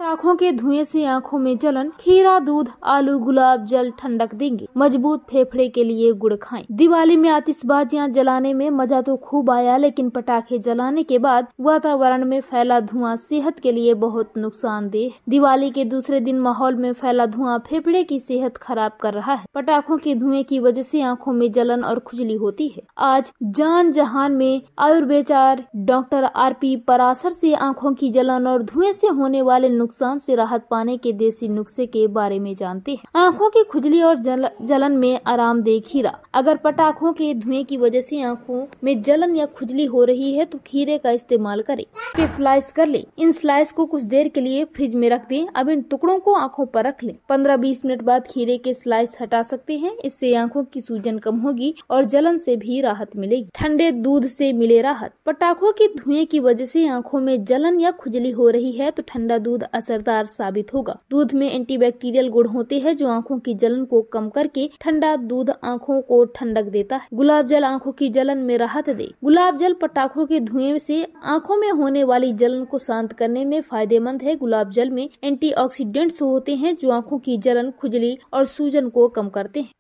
पटाखों के धुएं से आंखों में जलन, खीरा, दूध, आलू, गुलाब जल ठंडक देंगे। मजबूत फेफड़े के लिए गुड़ खाएं। दिवाली में आतिशबाजियां जलाने में मजा तो खूब आया, लेकिन पटाखे जलाने के बाद वातावरण में फैला धुआं सेहत के लिए बहुत नुकसानदेह। दिवाली के दूसरे दिन माहौल में फैला धुआं फेफड़े की सेहत खराब कर रहा है। पटाखों के धुएं की वजह से आंखों में जलन और खुजली होती है। आज जान जहान में आयुर्वेचार डॉक्टर आरपी पराशर से आंखों की जलन और धुएं से होने वाले नुकसान से राहत पाने के देसी नुस्खे के बारे में जानते हैं। आंखों की खुजली और जलन में आरामदेह खीरा। अगर पटाखों के धुएं की वजह से आंखों में जलन या खुजली हो रही है तो खीरे का इस्तेमाल करें। स्लाइस कर लें। इन स्लाइस को कुछ देर के लिए फ्रिज में रख दें। अब इन टुकड़ों को आंखों पर रख लें। 15-20 मिनट बाद खीरे के स्लाइस हटा सकते हैं। इससे आंखों की सूजन कम होगी और जलन से भी राहत मिलेगी। ठंडे दूध से मिले राहत। पटाखों के धुएं की वजह से आंखों में जलन या खुजली हो रही है तो ठंडा दूध असरदार साबित होगा। दूध में एंटीबैक्टीरियल गुण होते हैं जो आंखों की जलन को कम करके ठंडा दूध आंखों को ठंडक देता है। गुलाब जल आंखों की जलन में राहत दे। गुलाब जल पटाखों के धुएं से आंखों में होने वाली जलन को शांत करने में फायदेमंद है। गुलाब जल में एंटीऑक्सीडेंट्स होते हैं जो आंखों की जलन, खुजली और सूजन को कम करते हैं।